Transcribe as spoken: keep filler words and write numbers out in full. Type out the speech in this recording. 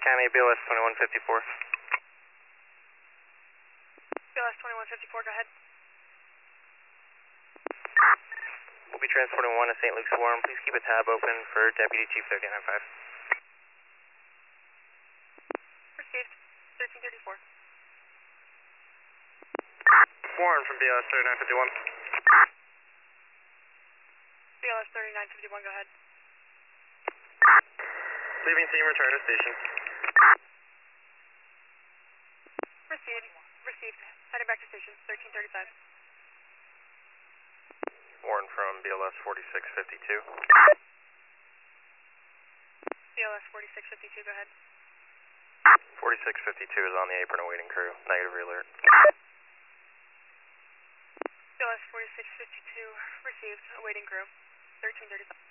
County, B L S twenty-one fifty-four. B L S twenty-one fifty-four, go ahead. We'll be transporting one to Saint Luke's Forum. Please keep a tab open for Deputy Chief thirteen ninety-five. Received, thirteen thirty-four. Warren from B L S thirty-nine fifty-one. B L S thirty-nine fifty-one, go ahead. Leaving team, return to station. Received, received. Heading back to station, thirteen thirty-five. Warren from B L S forty-six fifty-two. B L S forty-six fifty-two, go ahead. forty-six fifty-two is on the apron awaiting crew. Negative alert. B L S forty-six fifty-two, received, awaiting crew, thirteen thirty-five.